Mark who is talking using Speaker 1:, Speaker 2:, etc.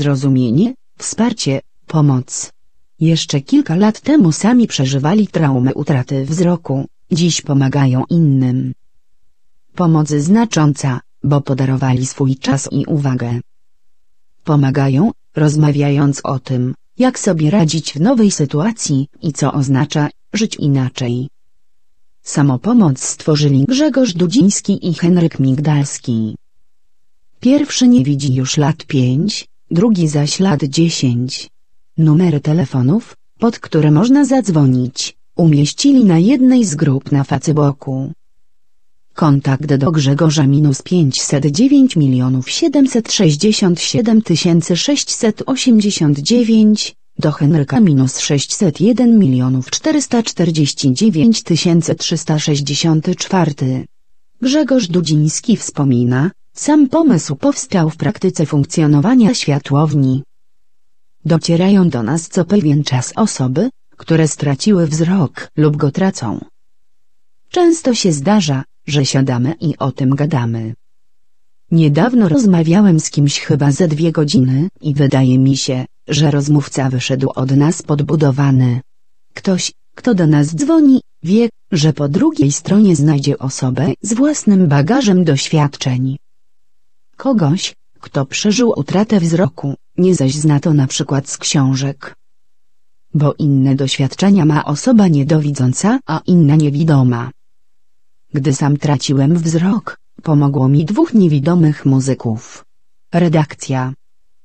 Speaker 1: zrozumienie, wsparcie, pomoc. Jeszcze kilka lat temu sami przeżywali traumę utraty wzroku, dziś pomagają innym. Pomoc znacząca, bo podarowali swój czas i uwagę. Pomagają, rozmawiając o tym, jak sobie radzić w nowej sytuacji i co oznacza żyć inaczej. Samopomoc stworzyli Grzegorz Dudziński i Henryk Migdalski. Pierwszy nie widzi już lat 5, drugi zaś lat 10. Numery telefonów, pod które można zadzwonić, umieścili na jednej z grup na Facebooku. Kontakt do Grzegorza -509 767 689, do Henryka -601 449 364. Grzegorz Dudziński wspomina, sam pomysł powstał w praktyce funkcjonowania światłowni. Docierają do nas co pewien czas osoby, które straciły wzrok lub go tracą. Często się zdarza, że siadamy i o tym gadamy. Niedawno rozmawiałem z kimś chyba ze 2 godziny i wydaje mi się, że rozmówca wyszedł od nas podbudowany. Ktoś, kto do nas dzwoni, wie, że po drugiej stronie znajdzie osobę z własnym bagażem doświadczeń. Kogoś, kto przeżył utratę wzroku, nie zaś zna to na przykład z książek. Bo inne doświadczenia ma osoba niedowidząca, a inna niewidoma. Gdy sam traciłem wzrok, pomogło mi 2 niewidomych muzyków. Redakcja.